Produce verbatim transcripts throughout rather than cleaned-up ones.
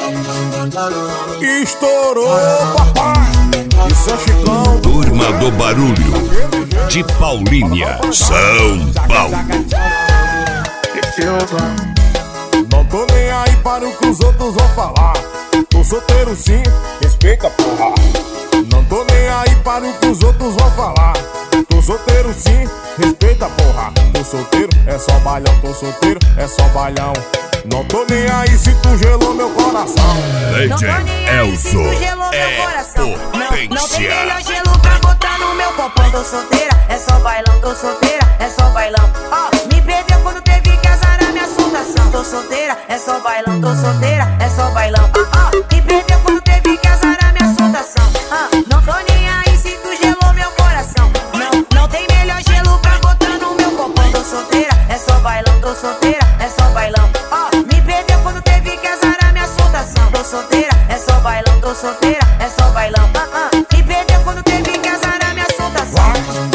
Estourou, papai. Isso é Chicão. Turma do Barulho, de Paulínia, São Paulo. Não tô nem aí para o que os outros vão falar. Tô solteiro sim, respeita, porra. Não tô nem aí para o que os outros vão falar. Tô solteiro sim, respeita, porra. Tô solteiro, é só balhão. Tô solteiro, é só balhão. Não tô nem aí se tu gelou meu coração. Legend Elzo é Não, não tem melhor gelo pra botar no meu copão. Tô solteira, é só bailão. Tô solteira, é só bailão. Ó, oh, me perdeu quando teve que azarar minha soltação. Tô solteira, é só bailão. Tô solteira, é só bailão. Ó, oh, me perdeu quando teve que azarar minha soltação. Oh, não tô nem aí se tu gelou meu coração. Não, não tem melhor gelo pra botar no meu copão. Tô solteira, é só bailão. Tô solteira, é só bailão. Ó, oh, me perdeu quando teve que azarar minha soltação. Tô solteira, é só bailão. Tô solteira, é só bailão. Uh, uh, me perdeu quando teve que azarar minha soltação.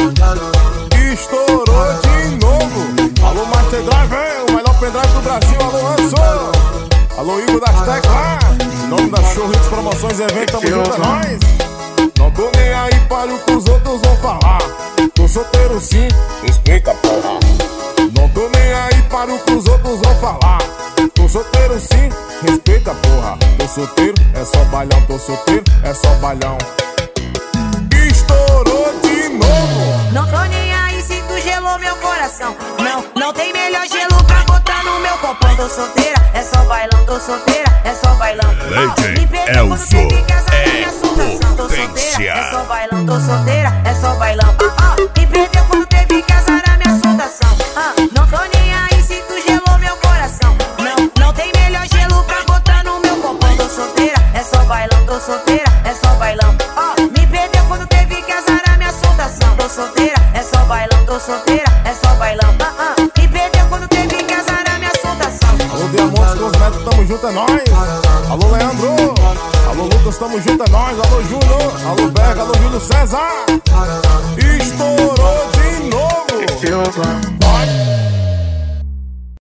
Estourou de novo. Alô, Master Drive, o melhor pendrive do Brasil. Alô, Anso. Alô, Igor das Teclas. Em nome da Show Hits Promoções e Eventos, tamo junto, é nóis. Não tô nem aí para o que os outros vão falar. Tô solteiro sim, respeita, porra. Não tô nem aí para o que os outros vão falar. Tô solteiro sim, respeita, porra. Tô solteiro, é só balhão. Tô solteiro, é só balhão. Estourou de novo. Não tô nem aí se tu gelou meu coração. Não, não tem melhor gelo pra botar no meu copão. Tô solteira, é só bailão. Tô solteira, é só bailão. Legend Elzo é potência. É só bailão, tô solteira, é só bailão. Ó, me perdeu quando teve que azarar minha soltação. Uh, não tô nem aí se tu gelou meu coração. Não, não tem melhor gelo pra botar no meu copão. Tô solteira, é só bailão. Tô solteira, é só bailão. Ó, me perdeu quando teve que azarar minha soltação. Tô solteira, é só bailão. Tô solteira, é só bailão. Uh, uh, me perdeu quando teve que azarar minha soltação. Alô, Diamontes Cosméticos, tamo junto, é nóis. Alô, Leandro. Alô, Lucas, tamo junto, é nóis. Alô, Júnior. Alô, Berga. Alô, Júlio César. Estourou de novo.